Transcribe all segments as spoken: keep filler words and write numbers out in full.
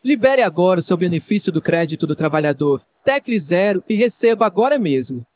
Libere agora o seu benefício do crédito do trabalhador. Tecle Zero e receba agora mesmo.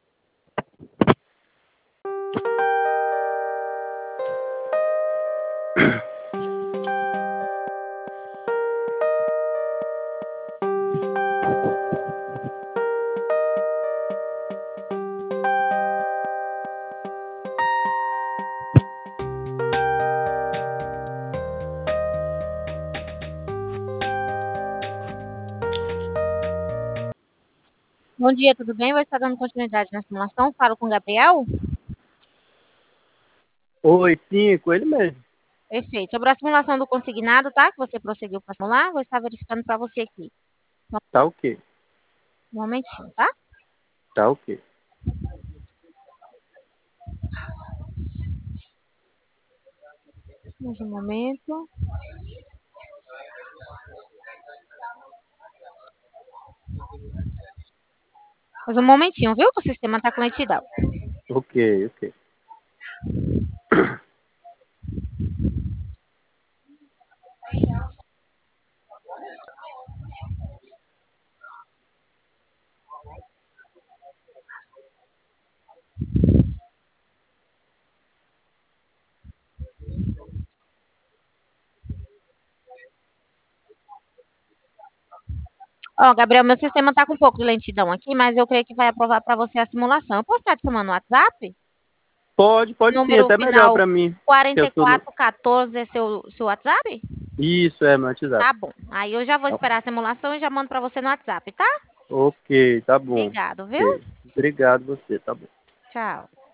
Bom dia, tudo bem? Vou estar dando continuidade na simulação. Falo com o Gabriel. Oi, sim, com ele mesmo. Perfeito. Sobre a simulação do consignado, tá? Que você prosseguiu para simular, vou estar verificando para você aqui. Tá ok. Um momentinho, tá? Tá ok. Mais um momento. Mais um momentinho, viu? Que o sistema está com lentidão. Ok, ok. Ó, Gabriel, meu sistema está com um pouco de lentidão aqui, mas eu creio que vai aprovar para você a simulação. Eu posso estar te chamando no WhatsApp? Pode, pode sim, Número até melhor final pra mim. que quarenta Eu e tô no... quatro quatorze é seu, seu WhatsApp? Isso, é meu WhatsApp. Tá bom. Aí eu já vou esperar a simulação e já mando para você no WhatsApp, tá? Ok, tá bom. Obrigado, viu? Ok. Obrigado você, tá bom. Tchau.